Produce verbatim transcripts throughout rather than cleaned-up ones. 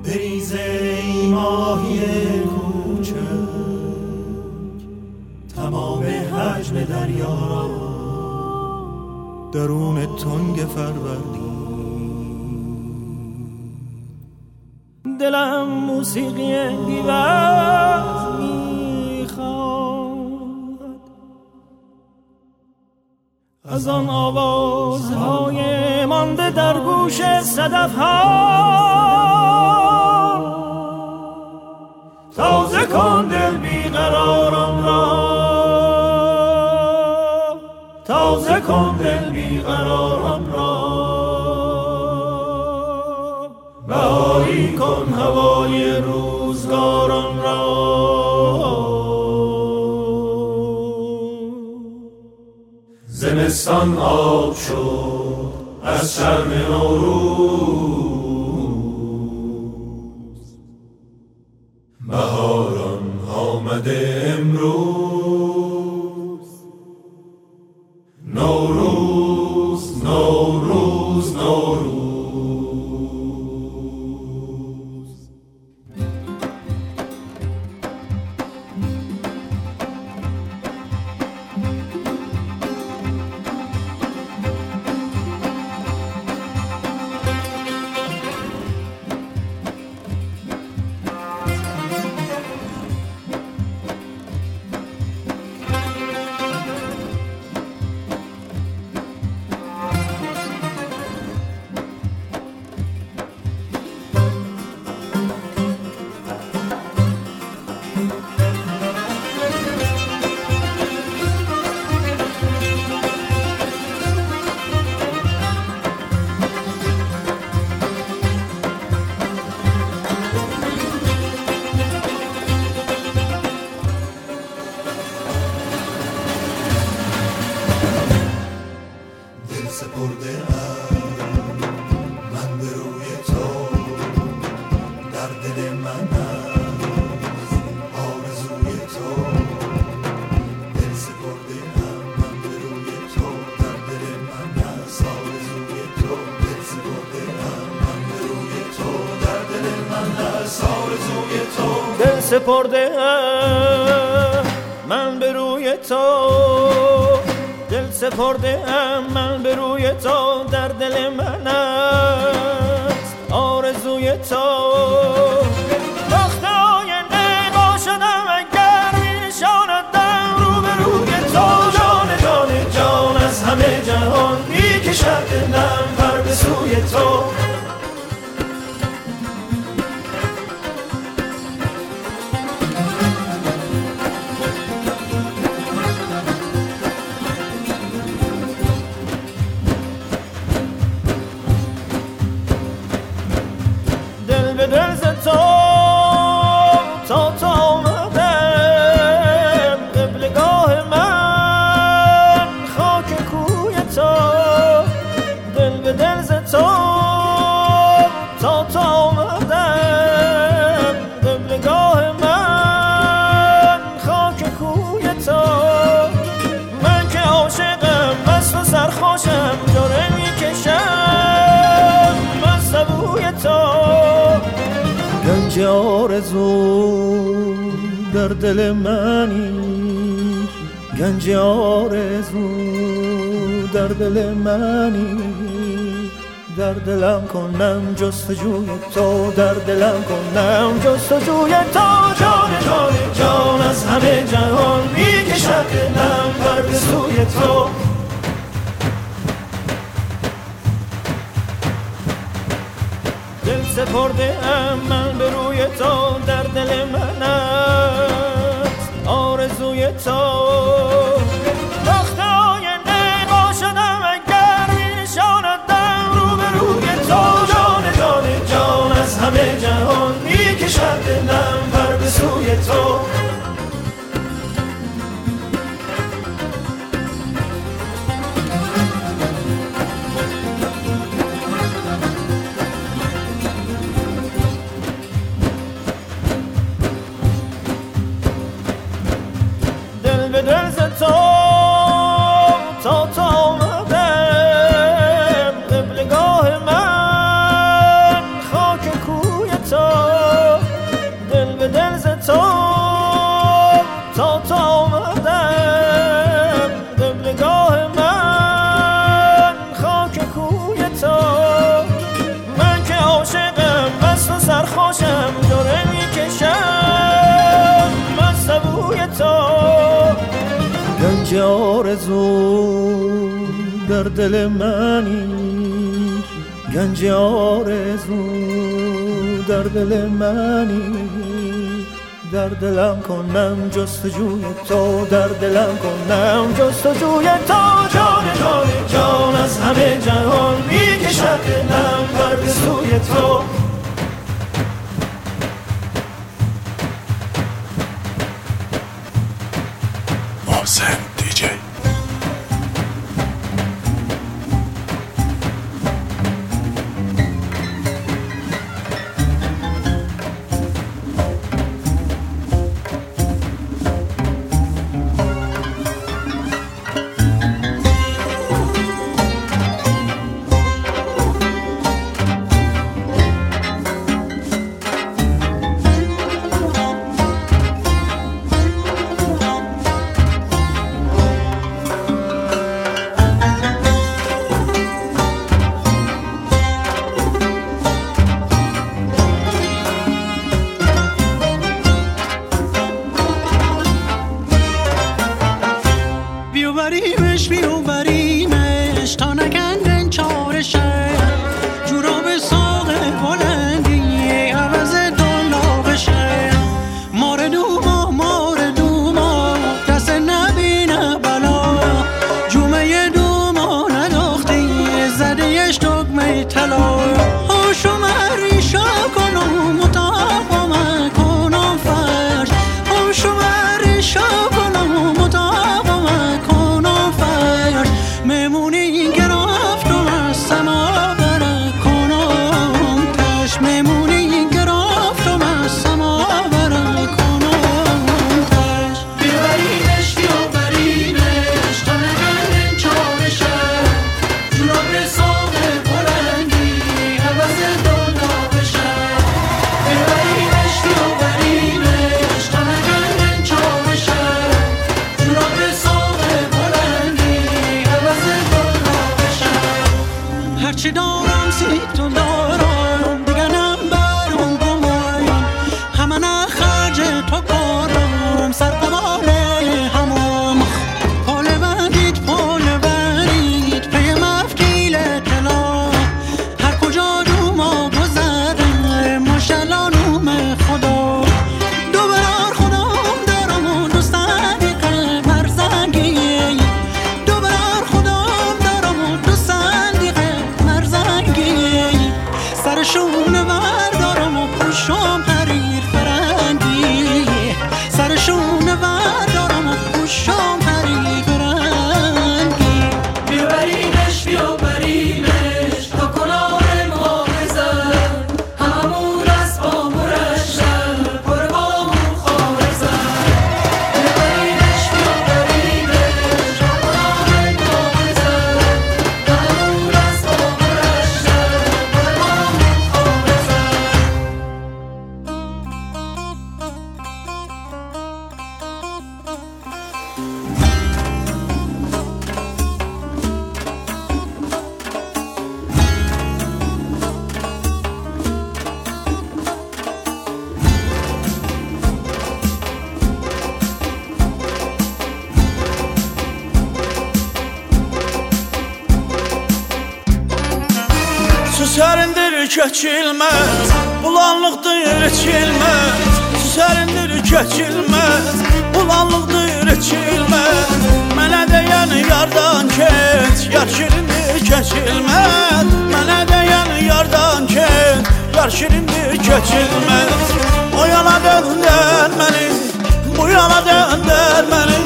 بریزه ای ماهی کوچک، تمام حجم دریا را درون تنگ فروردین. دلم موسیقی بی‌وزن میخواد، از آن آوازهای مانده در گوش صدف‌ها. تازه کن دل بیقرارم را، تازه کن دل بیقرارم را، بهایی کن هوای روزگارم را. زمستان آب شد از شرم نوروز، بهاران آمده امروز. نوروز نوروز نوروز. سپرده ام من به روی تو، دل سپرده ام من به روی تو، در دل من است آرزوی تو. وقت آینده باشدم اگر می نشاندم رو به روی تو. جان جان جان از همه جهان می کشد دلم پر به سوی تو. گنج آرزو در دل منی، گنج آرزو در دل منی. در دلم کنم جستجوی تو، در دلم کنم جستجوی تو. جان جان جان از همه جهان می کشد دلم پر به سوی تو. دل سپرده ام من به روی تو، در دل من است آرزوی تو. وقت آینده باشدم اگر می نشاندم رو به روی تو. جان جان جان از همه جهان می کشد دلم پر به سوی تو. آرزو در دل منی، گنج آرزو در دل منی. در دلم کنم جستجوی تو، در دلم کنم جستجوی تو. جان جان جان از همه جهان میکشد دلم بر سوی تو. محسن دیجی. بیوبریمش بیوبریمش تا نکندن چارشه، جورا به ساق بلندی عوض دلاغشه. مار دوما مار دوما دست نبینه بلا، جومه دوما نداختی زدیش دگمه طلا. هاشو مریشا کنم مطاقم کنم فرش، هاشو مریشا کنم مطاقم میمونی گرفتم از سما برا کنم تش، میمونی گرفتم از سما برا کنم تش. بیوبرینش بیوبرینش تا نگردن چارشه، جورا به ساق بلندی عوض دلاغشه. بیوبرینش بیوبرینش تا نگردن چارشه، جورا به ساق بلندی هرچی دارم سی تو دارم، دیگه نمبرم گمایم همه نخرج تو کارم. سر قبال همام پال بندید پال برید پی مفکیل طلا. هر کجا دوما گذره ماشالله نوم خدا. دو برار خودم دارم و دو صدیقه مرزنگی، دو برار خودم دارم و دو صدیقه مرزنگی. سرشون وردارم و پوشم حریر فرنگی، سرشون وردارم و پوشم حریر فرنگی. بیوبرینش بیوبرینش تا کنار ما بزن، هممون از با مرشن پر بامون خارزن. بیوبرینش بیوبرینش تا کنار ما بزن، هممون از با مرشن پر بامون خارزن. Süsərindir keçilməz, bulanlıqdır içilməz. Süsərindir keçilməz, bulanlıqdır içilməz. Mənə deyən yardan keç, yar şirindir keçilməz. Mənə deyən yardan keç, yar şirindir keçilməz. O yana döndər məni, bu yana döndər məni.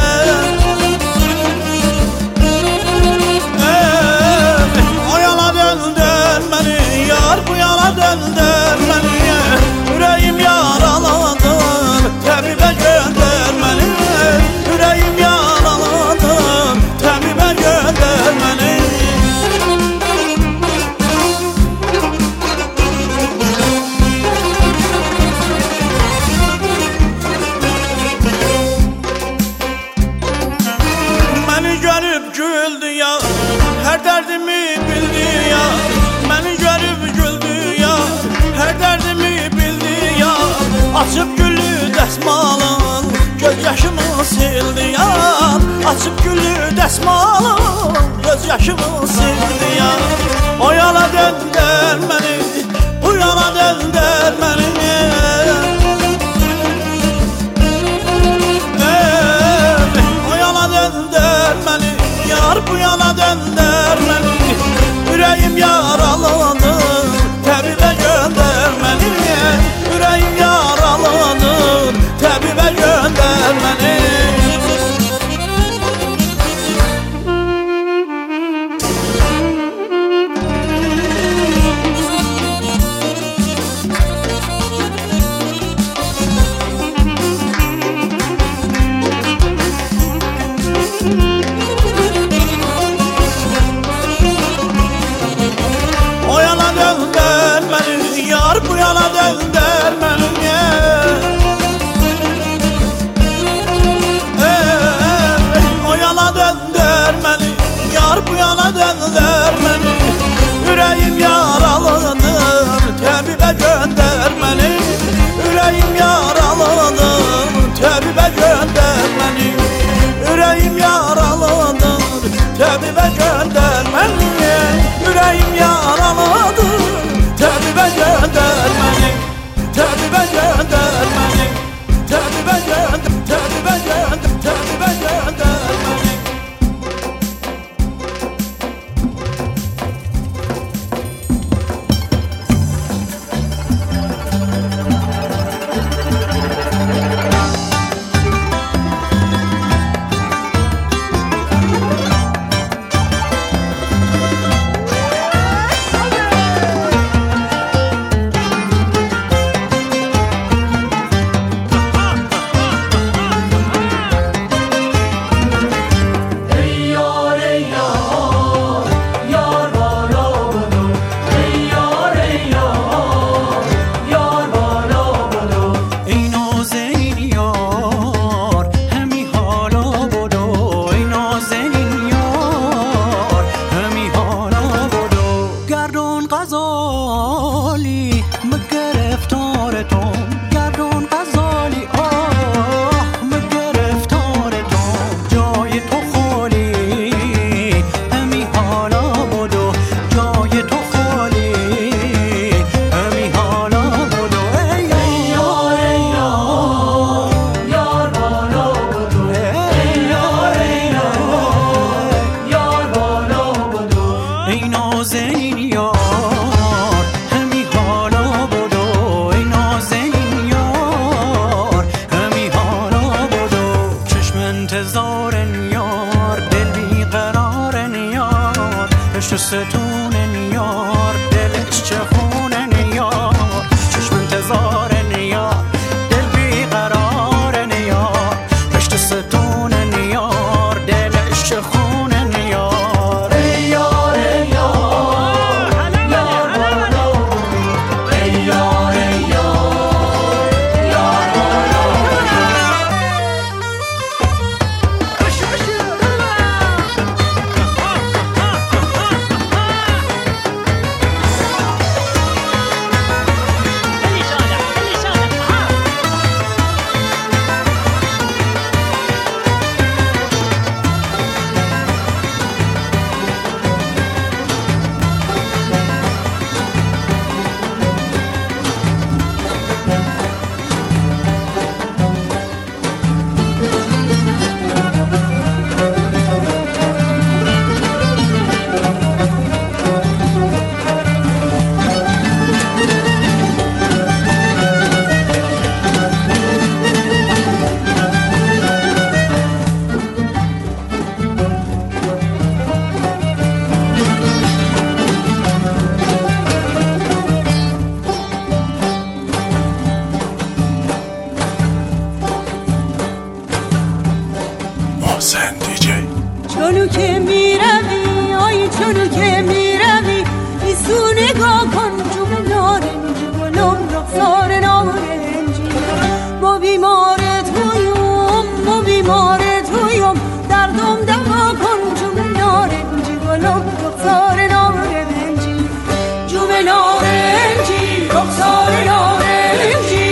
Yar bu yana döndər məni, ürəyim yaraladır, təbibə göndər məni. Ürəyim yaraladır, təbibə göndər məni. Məni görüb güldü ya, hər dərdimi bildi ya. Məni görüb güldü ya, hər dərdimi bildi ya. Açıb güllü dəsmalın göz yaşımı sildi ya. açıb güllü dəsmalım, göz yaşımı sildi ya. O yana döndər məni, bu yana döndər məni. O yana döndər məni, yar bu yana döndər məni. Ürəyim yaralıdır, təbibə göndər məni. Ürəyim yaralıdır, təbibə göndər məni. Bu yana döndər məni, o yana döndər məni, yar bu yana döndər məni. Ürəyim yaralıdır, təbibə göndər məni. Ürəyim yaralıdır, təbibə göndər məni. Ürəyim yaralıdır, təbibə göndər məni. Ürəyim yaralıdır, təbibə göndər məni, təbibə göndər məni, təbibə göndər, təbibə göndər, təbibə göndər məni.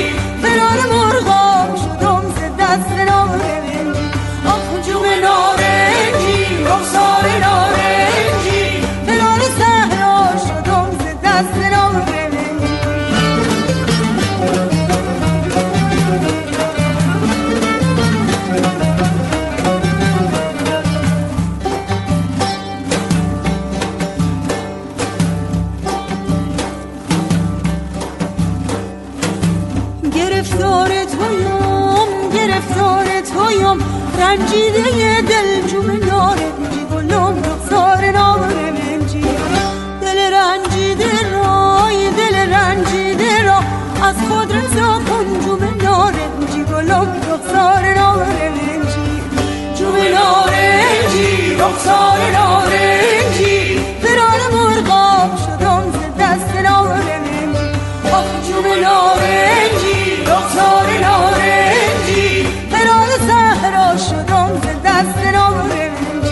Dast نارنجی آخ جون نارنجی تویم گرفتار تویم رنجیده دل جون نارنجی گلم رخسار نارنجی دل رنجیده رای دل رنجیده را از خود رضا کن جون نارنجی گلم رخسار نارنجی جون نارنجی رخسار نارنجی فرار مرغاب شدم ز دست نارنجی آخ جون نارنجی رخسار نارنجی فرار صحرا شدم ز دست نارنجی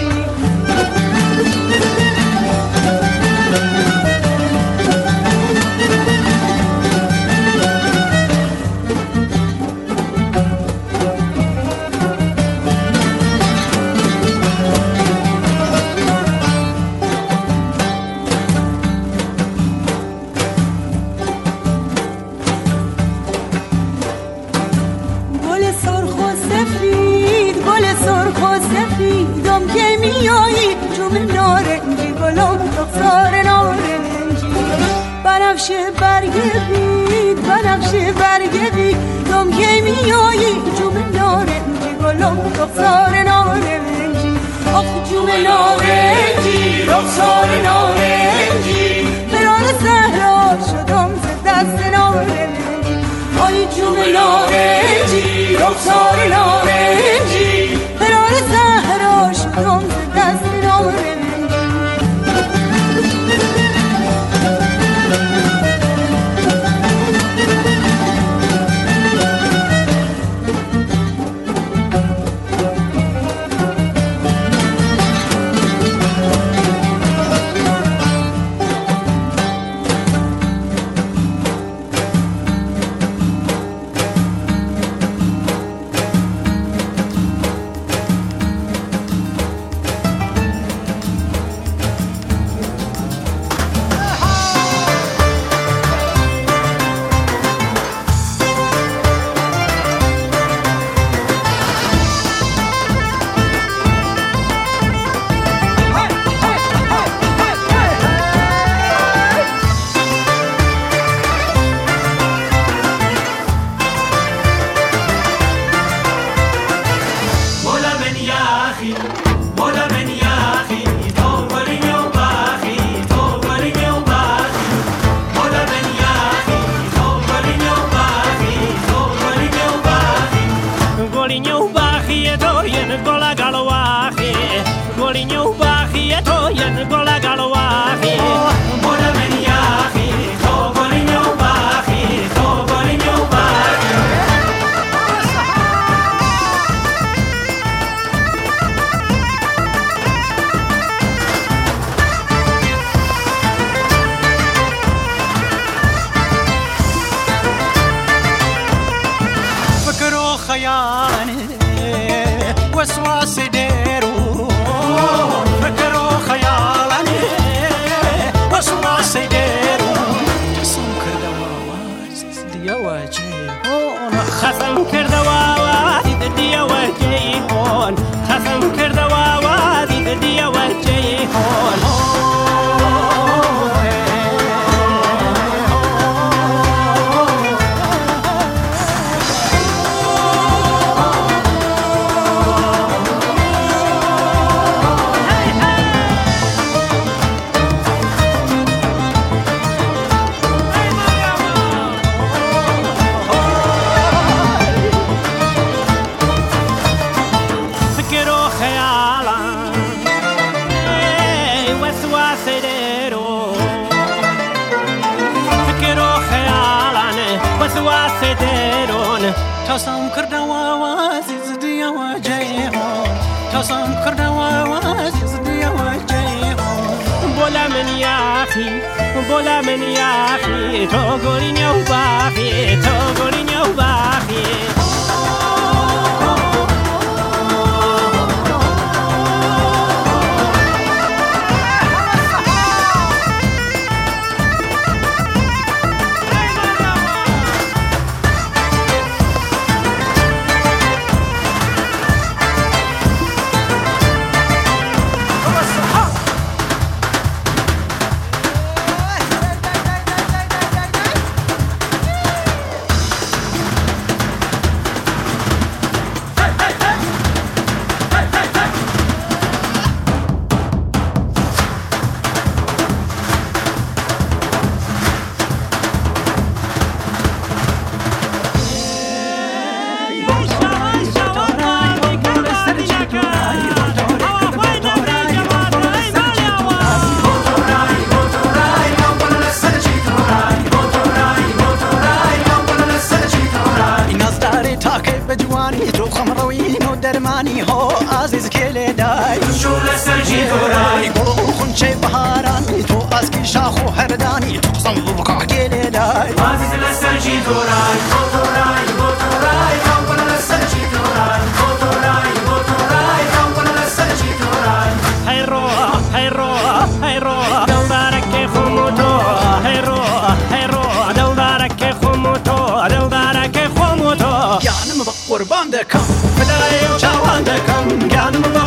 دیدم که میایی جون نارنجی گلم رخسار نارنجی بنفشه برگ بید بنفشه برگ بید دم که میایی جون نارنجی گلم رخسار نارنجی آخ جون نارنجی رخسار نارنجی فرار صحرا شدم ز دست نارنجی آی جون نارنجی رخسار نارنجی فرار صحرا شدم ز دست نارنجی تاسم کردوا وازی زدی و جیهون تاسم کردوا وازی زدی و جیهون بولا من یاخی بولا من یاخی تو گورینو باخی تو گورینو باخی هرداني تقسم ببقع كيلاي عزيز السرجي دوراي بوتوراي بوتوراي كوكولا السرجي دوراي بوتوراي بوتوراي كوكولا السرجي دوراي هيرو هيرو هيرو دلدارك خموتو هيرو هيرو دلدارك خموتو دلدارك خموتو يعني مبقور باندكم فداي وشاواندكم كان